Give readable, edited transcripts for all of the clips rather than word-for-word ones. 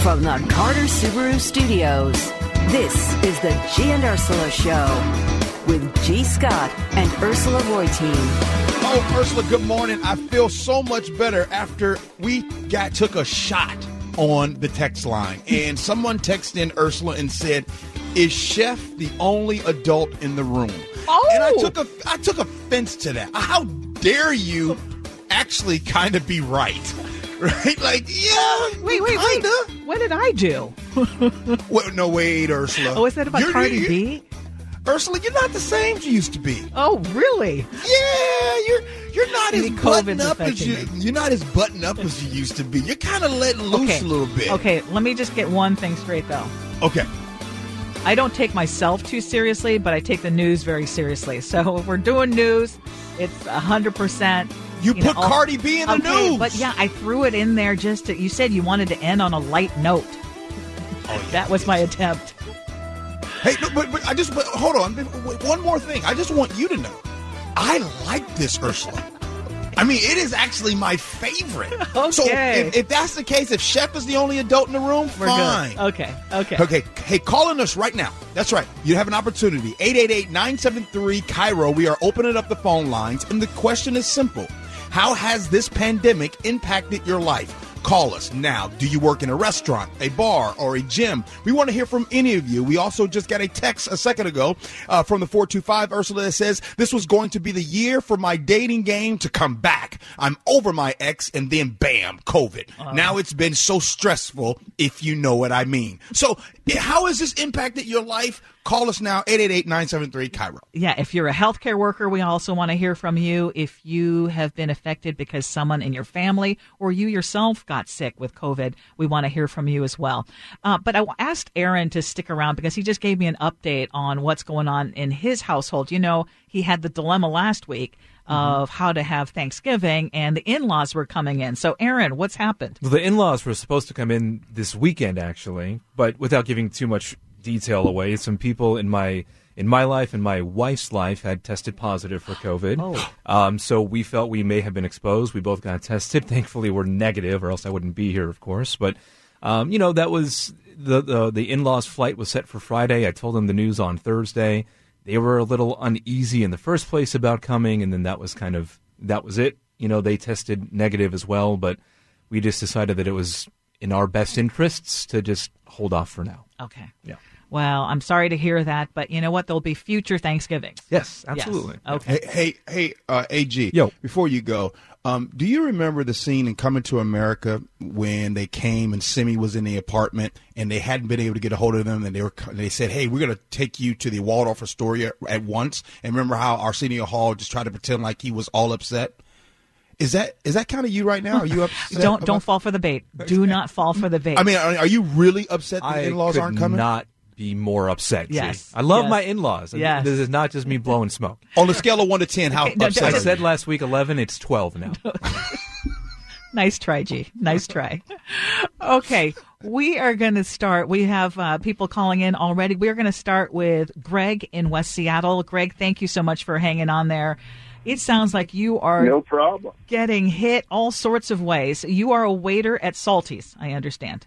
From the Carter Subaru Studios, this is the G and Ursula Show with G. Scott and Ursula Reutin. Oh, Ursula, good morning. I feel so much better after we took a shot on the text line. And someone texted in Ursula and said, is Chef the only adult in the room? Oh. And I took offense to that. How dare you actually kind of be right? Right? Like, yeah, Wait. What did I do? Well, no, wait, Ursula. Oh, is that about Cardi B? Ursula, you're not the same as you used to be. Oh, really? Yeah, you're not Maybe as buttoned COVID's up as affecting you're not as buttoned up as you used to be. You're kind of letting loose a little bit. Okay, let me just get one thing straight, though. Okay. I don't take myself too seriously, but I take the news very seriously. So if we're doing news, it's 100%. You put Cardi B in the news. But yeah, I threw it in there just to, you said you wanted to end on a light note. Oh, yeah, that was my attempt. Hey, no, but hold on. One more thing. I just want you to know. I like this, Ursula. I mean, it is actually my favorite. Okay. So if that's the case, if Chef is the only adult in the room, we're fine. Good. Okay. Hey, calling us right now. That's right. You have an opportunity. 888-973-KAIRO. We are opening up the phone lines, and the question is simple. How has this pandemic impacted your life? Call us now. Do you work in a restaurant, a bar, or a gym? We want to hear from any of you. We also just got a text a second ago from the 425 Ursula that says, this was going to be the year for my dating game to come back. I'm over my ex, and then bam, COVID. Now it's been so stressful, if you know what I mean. So how has this impacted your life? Call us now, 888-973-KAIRO. Yeah, if you're a healthcare worker, we also want to hear from you. If you have been affected because someone in your family or you yourself got sick with COVID, we want to hear from you as well. But I asked Aaron to stick around because he just gave me an update on what's going on in his household. You know, he had the dilemma last week of how to have Thanksgiving, and the in-laws were coming in. So, Aaron, what's happened? Well, the in-laws were supposed to come in this weekend, actually, but without giving too much detail away, some people in my life and my wife's life had tested positive for COVID. So we felt we may have been exposed. We both got tested. Thankfully, we're negative, or else I wouldn't be here, of course. But that was the in-laws' flight was set for Friday. I told them the news on Thursday. They were a little uneasy in the first place about coming, and then that was it. You know, they tested negative as well, but we just decided that it was in our best interests to just hold off for now. Okay. Yeah. Well, I'm sorry to hear that, but you know what? There'll be future Thanksgivings. Yes, absolutely. Yes. Okay. Hey, AG. Yo. Before you go, do you remember the scene in Coming to America when they came and Simi was in the apartment and they hadn't been able to get a hold of them, and they said, "Hey, we're going to take you to the Waldorf Astoria at once." And remember how Arsenio Hall just tried to pretend like he was all upset? Is that kind of you right now? Are you upset? Don't fall for the bait. Do not fall for the bait. I mean, are you really upset that the in-laws aren't coming? I could not be more upset. Yes. G. I love my in-laws. Yes. This is not just me blowing smoke. On a scale of 1 to 10, how upset I are you? said last week 11. It's 12 now. Nice try, G. Nice try. Okay, we are going to start. We have people calling in already. We're going to start with Greg in West Seattle. Greg, thank you so much for hanging on there. It sounds like you are no problem getting hit all sorts of ways. You are a waiter at Salty's, I understand.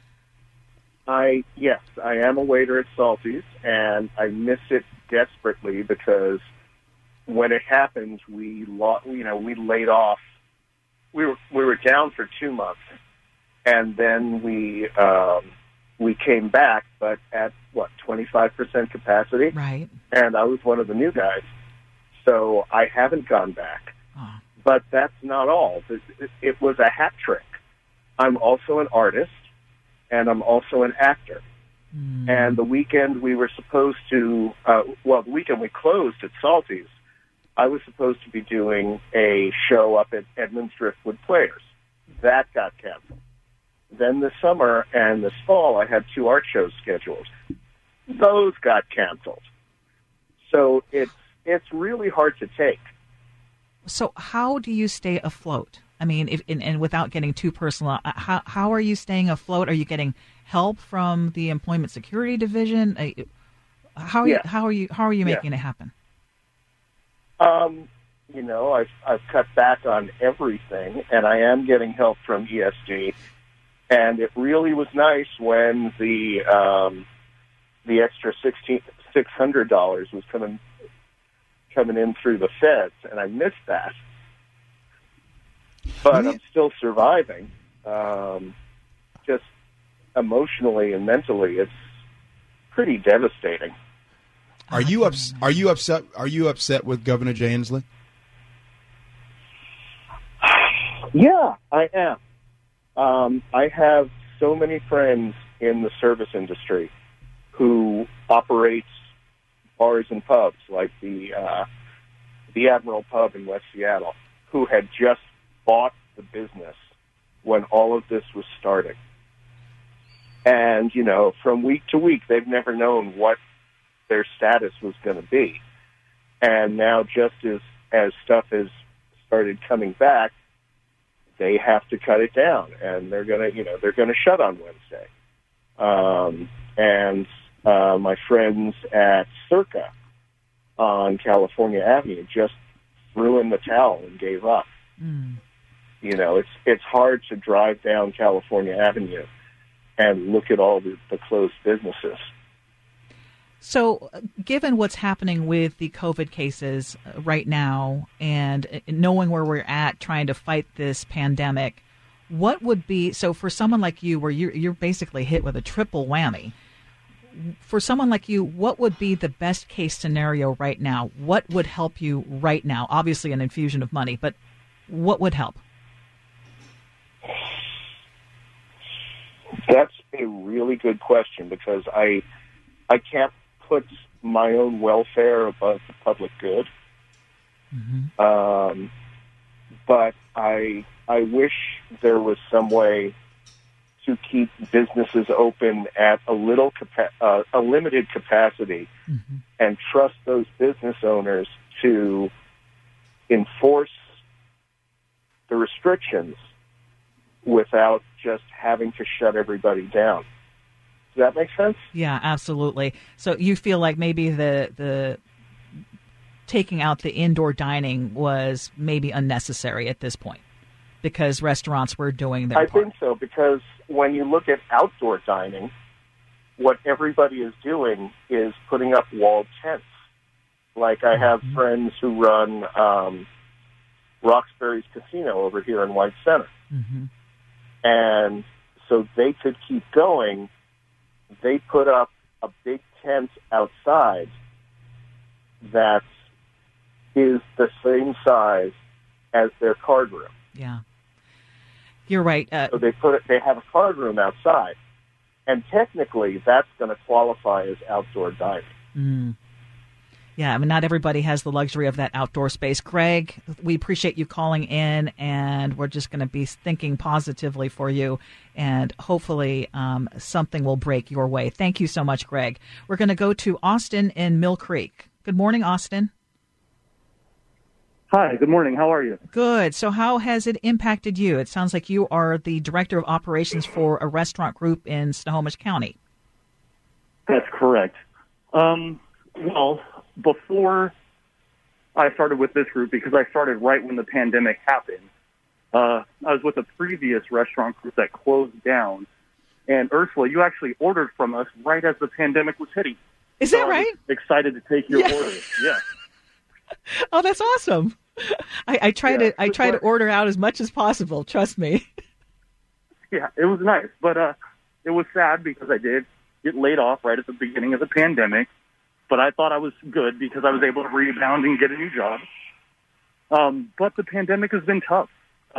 Yes, I am a waiter at Salty's, and I miss it desperately because when it happened, we laid off. We were down for 2 months, and then we came back, but at 25% capacity, right? And I was one of the new guys, so I haven't gone back. Oh. But that's not all. It was a hat trick. I'm also an artist, and I'm also an actor. And the weekend we were supposed to, the weekend we closed at Salty's, I was supposed to be doing a show up at Edmonds Driftwood Players. That got canceled. Then this summer and this fall, I had 2 art shows scheduled. Those got canceled. So it's really hard to take. So how do you stay afloat? I mean, and without getting too personal, how are you staying afloat? Are you getting help from the Employment Security Division? How are you making it happen? I've cut back on everything, and I am getting help from ESD. And it really was nice when the extra $600 was coming in through the feds, and I missed that. But I'm still surviving. Just emotionally and mentally, it's pretty devastating. Are you upset? Are you upset with Governor Jay Inslee? Yeah, I am. I have so many friends in the service industry who operate bars and pubs, like the Admiral Pub in West Seattle, who had just bought the business when all of this was starting. And, you know, from week to week, they've never known what their status was going to be. And now, just as stuff has started coming back, they have to cut it down, and they're going to shut on Wednesday. And my friends at Circa on California Avenue just threw in the towel and gave up. You know, it's hard to drive down California Avenue and look at all the closed businesses. So, given what's happening with the COVID cases right now and knowing where we're at trying to fight this pandemic, what would be, so for someone like you, where you're basically hit with a triple whammy, for someone like you, what would be the best case scenario right now? What would help you right now? Obviously an infusion of money, but what would help? That's a really good question, because I can't put my own welfare above the public good. But I wish there was some way to keep businesses open at a limited capacity, and trust those business owners to enforce the restrictions without just having to shut everybody down. Does that make sense? Yeah, absolutely. So you feel like maybe the taking out the indoor dining was maybe unnecessary at this point because restaurants were doing their part. I think so, because when you look at outdoor dining, what everybody is doing is putting up walled tents. Like I have friends who run Roxbury's Casino over here in White Center. And so they could keep going. They put up a big tent outside that is the same size as their card room. Yeah, you're right. So they have a card room outside, and technically that's going to qualify as outdoor dining. Yeah, I mean, not everybody has the luxury of that outdoor space. Greg, we appreciate you calling in, and we're just going to be thinking positively for you, and hopefully something will break your way. Thank you so much, Greg. We're going to go to Austin in Mill Creek. Good morning, Austin. Hi, good morning. How are you? Good. So how has it impacted you? It sounds like you are the director of operations for a restaurant group in Snohomish County. That's correct. Well, before I started with this group, because I started right when the pandemic happened, I was with a previous restaurant group that closed down. And Ursula, you actually ordered from us right as the pandemic was hitting. Is that right? Excited to take your order. Yeah. Oh, that's awesome. I try to order out as much as possible. Trust me. Yeah, it was nice, but it was sad because I did get laid off right at the beginning of the pandemic. But I thought I was good because I was able to rebound and get a new job. But the pandemic has been tough.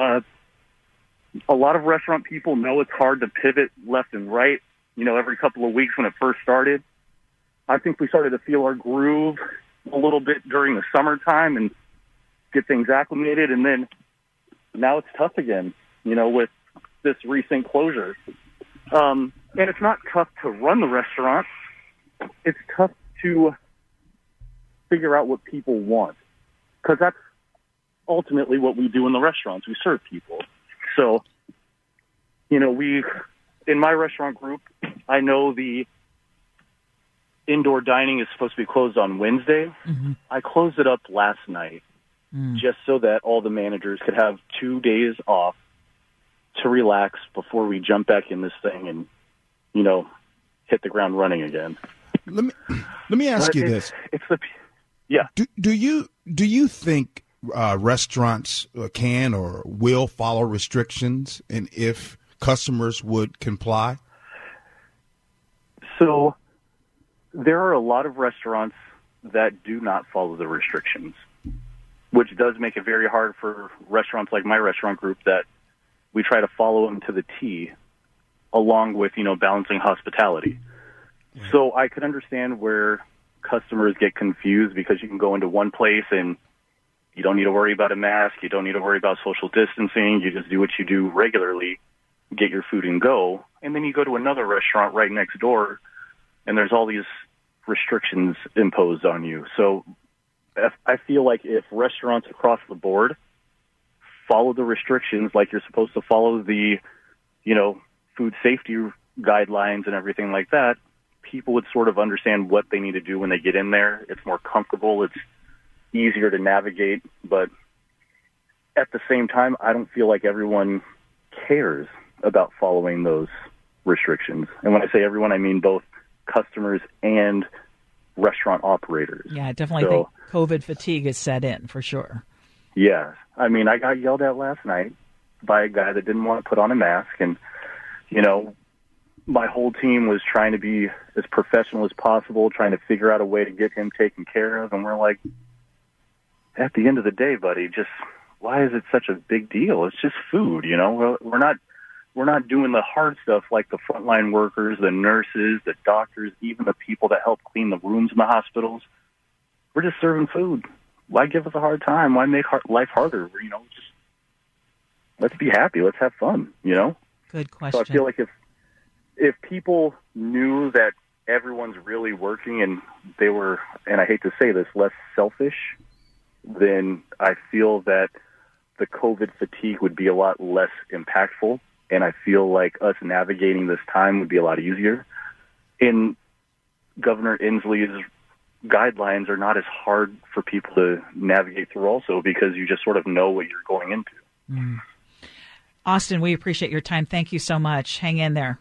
A lot of restaurant people know it's hard to pivot left and right, you know, every couple of weeks when it first started. I think we started to feel our groove a little bit during the summertime and get things acclimated. And then now it's tough again, you know, with this recent closure. And it's not tough to run the restaurant. It's tough to figure out what people want, because that's ultimately what we do in the restaurants. We serve people. So, you know, in my restaurant group, I know the indoor dining is supposed to be closed on Wednesday. I closed it up last night just so that all the managers could have 2 days off to relax before we jump back in this thing and, hit the ground running again. Let me ask you this. Do you think restaurants can or will follow restrictions, and if customers would comply? So there are a lot of restaurants that do not follow the restrictions, which does make it very hard for restaurants like my restaurant group that we try to follow them to the T, along with, balancing hospitality. So I could understand where customers get confused, because you can go into one place and you don't need to worry about a mask. You don't need to worry about social distancing. You just do what you do regularly, get your food and go. And then you go to another restaurant right next door, and there's all these restrictions imposed on you. So I feel like if restaurants across the board follow the restrictions like you're supposed to follow the, food safety guidelines and everything like that, people would sort of understand what they need to do when they get in there. It's more comfortable. It's easier to navigate. But at the same time, I don't feel like everyone cares about following those restrictions. And when I say everyone, I mean both customers and restaurant operators. Yeah, I definitely think COVID fatigue is set in for sure. Yeah. I mean, I got yelled at last night by a guy that didn't want to put on a mask. And, my whole team was trying to be as professional as possible, trying to figure out a way to get him taken care of. And we're like, at the end of the day, buddy, just why is it such a big deal? It's just food, We're not doing the hard stuff like the frontline workers, the nurses, the doctors, even the people that help clean the rooms in the hospitals. We're just serving food. Why give us a hard time? Why make life harder? Just let's be happy. Let's have fun, Good question. So I feel like if people knew that everyone's really working and they were, and I hate to say this, less selfish, then I feel that the COVID fatigue would be a lot less impactful. And I feel like us navigating this time would be a lot easier. And Governor Inslee's guidelines are not as hard for people to navigate through also, because you just sort of know what you're going into. Mm. Austin, we appreciate your time. Thank you so much. Hang in there.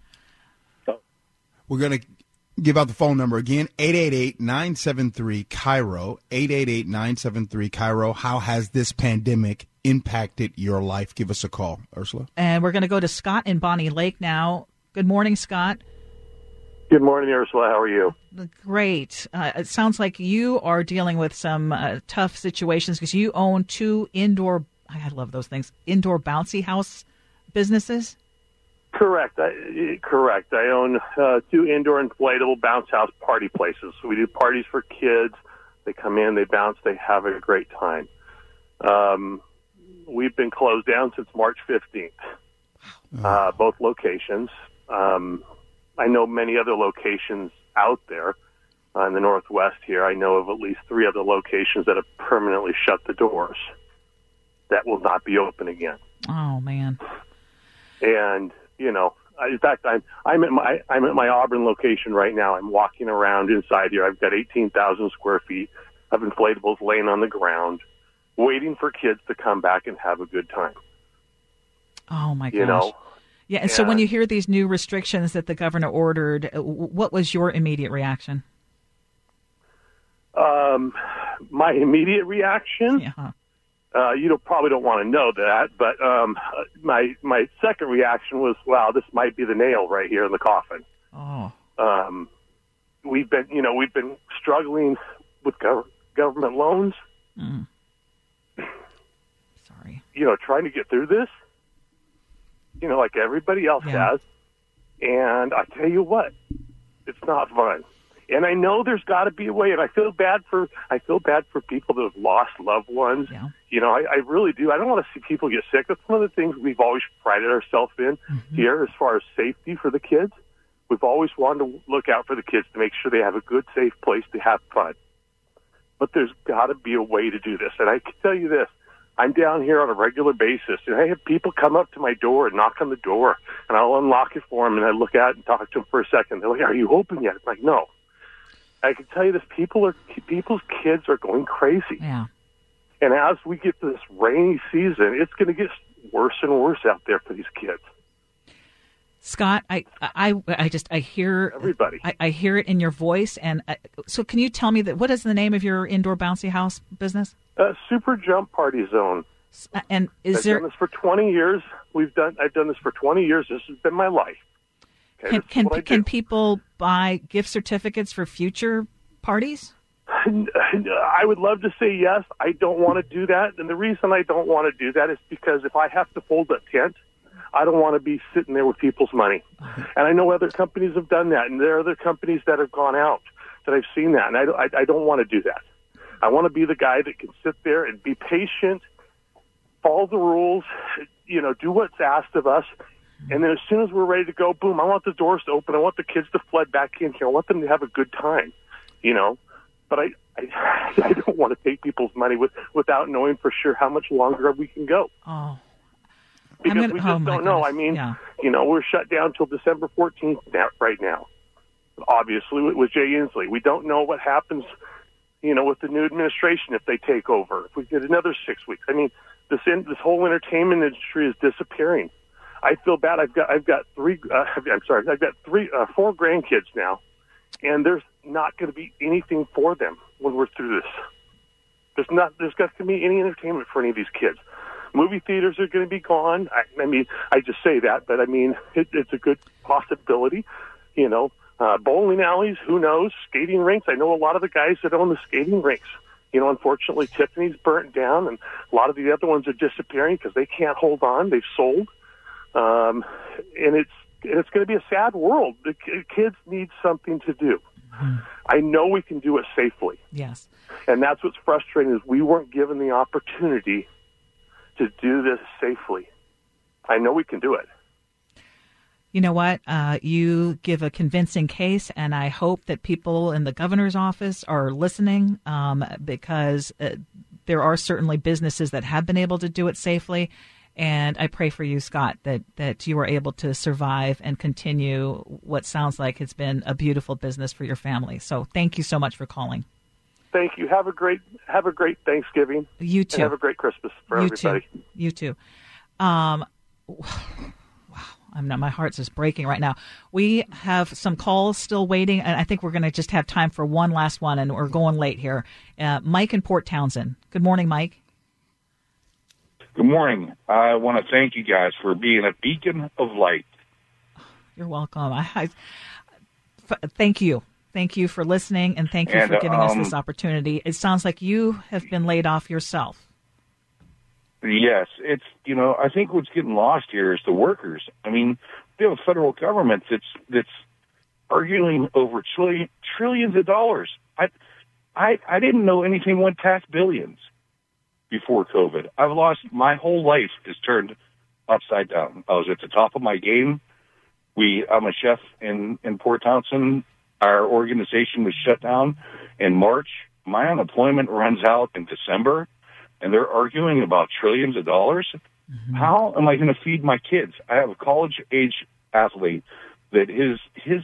We're going to give out the phone number again, 888-973-KIRO, 888-973-KIRO. How has this pandemic impacted your life? Give us a call, Ursula. And we're going to go to Scott in Bonnie Lake now. Good morning, Scott. Good morning, Ursula. How are you? Great. It sounds like you are dealing with some tough situations because you own two indoor, I love those things, indoor bouncy house businesses. Correct. Correct. I own two indoor inflatable bounce house party places. So we do parties for kids. They come in, they bounce, they have a great time. We've been closed down since March 15th, both locations. I know many other locations out there in the Northwest here. I know of at least 3 other locations that have permanently shut the doors that will not be open again. Oh, man. And, in fact, I'm at my Auburn location right now. I'm walking around inside here. I've got 18,000 square feet of inflatables laying on the ground, waiting for kids to come back and have a good time. Oh, my gosh. Yeah, and so when you hear these new restrictions that the governor ordered, what was your immediate reaction? My immediate reaction? Yeah. You probably don't want to know that, but my second reaction was, wow, this might be the nail right here in the coffin. Oh. We've been struggling with government loans. Mm. Sorry. Trying to get through this. Like everybody else has. And I tell you what, it's not fun. And I know there's got to be a way. And I feel bad for people that have lost loved ones. Yeah. I really do. I don't want to see people get sick. That's one of the things we've always prided ourselves in here as far as safety for the kids. We've always wanted to look out for the kids to make sure they have a good, safe place to have fun. But there's got to be a way to do this. And I can tell you this. I'm down here on a regular basis, and I have people come up to my door and knock on the door, and I'll unlock it for them, and I look at it and talk to them for a second. They're like, "Are you open yet?" I'm like, "No." I can tell you this: people's kids are going crazy. Yeah. And as we get to this rainy season, it's going to get worse and worse out there for these kids. Scott, I hear everybody. I hear it in your voice, and so can you tell me what is the name of your indoor bouncy house business? Super Jump Party Zone. And I've done this for 20 years. I've done this for 20 years. This has been my life. Okay, can people buy gift certificates for future parties? I would love to say yes. I don't want to do that, and the reason I don't want to do that is because if I have to fold a tent, I don't want to be sitting there with people's money. And I know other companies have done that, and there are other companies that have gone out that I've seen that, and I don't want to do that. I want to be the guy that can sit there and be patient, follow the rules, do what's asked of us, and then as soon as we're ready to go, boom, I want the doors to open. I want the kids to flood back in here. I want them to have a good time, But I don't want to take people's money without knowing for sure how much longer we can go. Oh. Because we just don't know. I mean, we're shut down till December 14th right now, obviously, with Jay Inslee. We don't know what happens, with the new administration if they take over. If we get another 6 weeks. I mean, this whole entertainment industry is disappearing. I feel bad. I've got 4 grandkids now, and there's not going to be anything for them when we're through this. There's got to be any entertainment for any of these kids. Movie theaters are going to be gone. I mean, I just say that, but I mean, it's a good possibility. Bowling alleys, who knows? Skating rinks. I know a lot of the guys that own the skating rinks. Unfortunately, Tiffany's burnt down, and a lot of the other ones are disappearing because they can't hold on. They've sold, and it's going to be a sad world. The kids need something to do. Mm-hmm. I know we can do it safely. Yes, and that's what's frustrating is we weren't given the opportunity to do this safely. I know we can do it. You know what? You give a convincing case, and I hope that people in the governor's office are listening because there are certainly businesses that have been able to do it safely. And I pray for you, Scott, that you are able to survive and continue what sounds like it's been a beautiful business for your family. So thank you so much for calling. Thank you. Have a great Thanksgiving. You too. And have a great Christmas for everybody. You too. Wow. My heart's just breaking right now. We have some calls still waiting, and I think we're going to just have time for one last one, and we're going late here. Mike in Port Townsend. Good morning, Mike. Good morning. I want to thank you guys for being a beacon of light. You're welcome. Thank you. Thank you for listening, and thank you for giving us this opportunity. It sounds like you have been laid off yourself. Yes, it's, I think what's getting lost here is the workers. I mean, we have a federal government that's arguing over trillions of dollars. I didn't know anything went past billions before COVID. I've lost my whole life is turned upside down. I was at the top of my game. I'm a chef in Port Townsend. Our organization was shut down in March. My unemployment runs out in December, and they're arguing about trillions of dollars. Mm-hmm. How am I going to feed my kids? I have a college-age athlete that his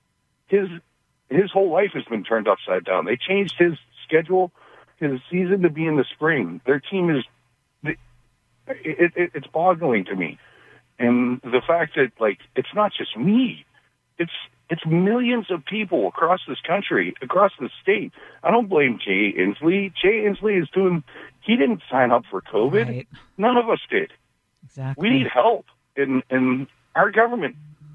whole life has been turned upside down. They changed his schedule, his season to be in the spring. Their team it's boggling to me. And the fact that, it's not just me. It's millions of people across this country, across the state. I don't blame Jay Inslee. Jay Inslee he didn't sign up for COVID. Right. None of us did. Exactly. We need help. And our government,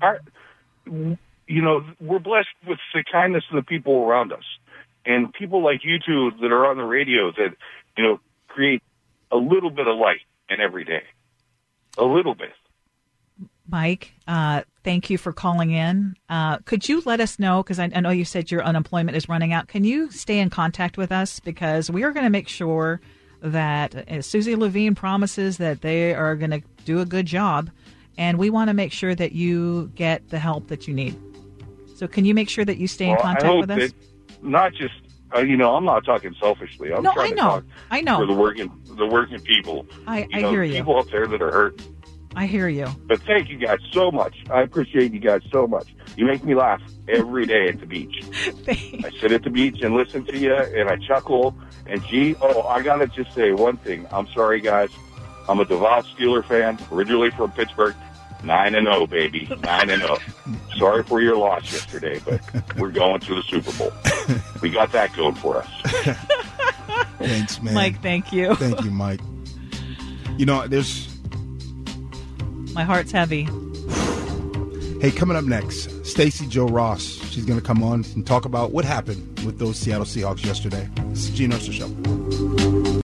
we're blessed with the kindness of the people around us. And people like you two that are on the radio that, create a little bit of light in every day. A little bit. Mike, thank you for calling in. Could you let us know, because I know you said your unemployment is running out. Can you stay in contact with us? Because we are going to make sure that Susie Levine promises that they are going to do a good job, and we want to make sure that you get the help that you need. So can you make sure that you stay in contact with us? Not just, I'm not talking selfishly. I'm trying to talk for the working people. I hear you. People up there that are hurt. I hear you. But thank you guys so much. I appreciate you guys so much. You make me laugh every day at the beach. I sit at the beach and listen to you, and I chuckle. And I got to just say one thing. I'm sorry, guys. I'm a devout Steeler fan, originally from Pittsburgh. 9-0, baby. 9-0. Sorry for your loss yesterday, but we're going to the Super Bowl. We got that going for us. Thanks, man. Mike, thank you. Thank you, Mike. My heart's heavy. Hey, coming up next, Stacey Jo Ross. She's going to come on and talk about what happened with those Seattle Seahawks yesterday. This is Gene Ursa Show.